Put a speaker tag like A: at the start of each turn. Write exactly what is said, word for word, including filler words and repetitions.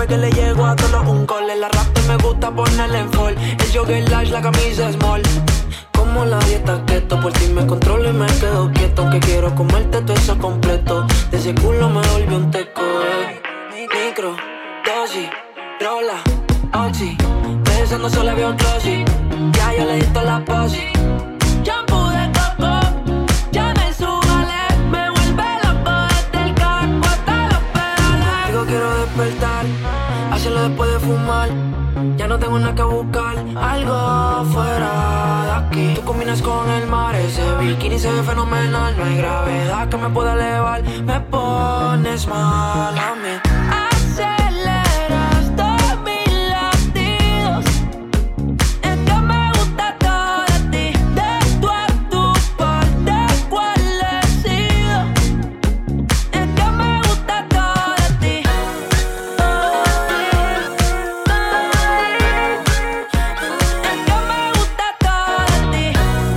A: que le llego a todos un gol. El arrastre me gusta ponerle en fall. El jogger large, la camisa small. Como la dieta keto, por ti me controlo y me quedo quieto. Aunque quiero comerte todo eso completo. De ese culo me volvió un teco, eh. Micro, dosis, rola, oxi. Besando solo había un glossy. Ya yo le di toda la posi. Shampoo de coco, ya me subale. Me vuelve loco desde el carro hasta los pedales. Digo quiero despertar, hacerlo después de fumar. Ya no tengo nada que buscar, algo fuera de aquí. Tú combinas con el mar, ese bikini se ve fenomenal. No hay gravedad que me pueda elevar, me pones mal a mí.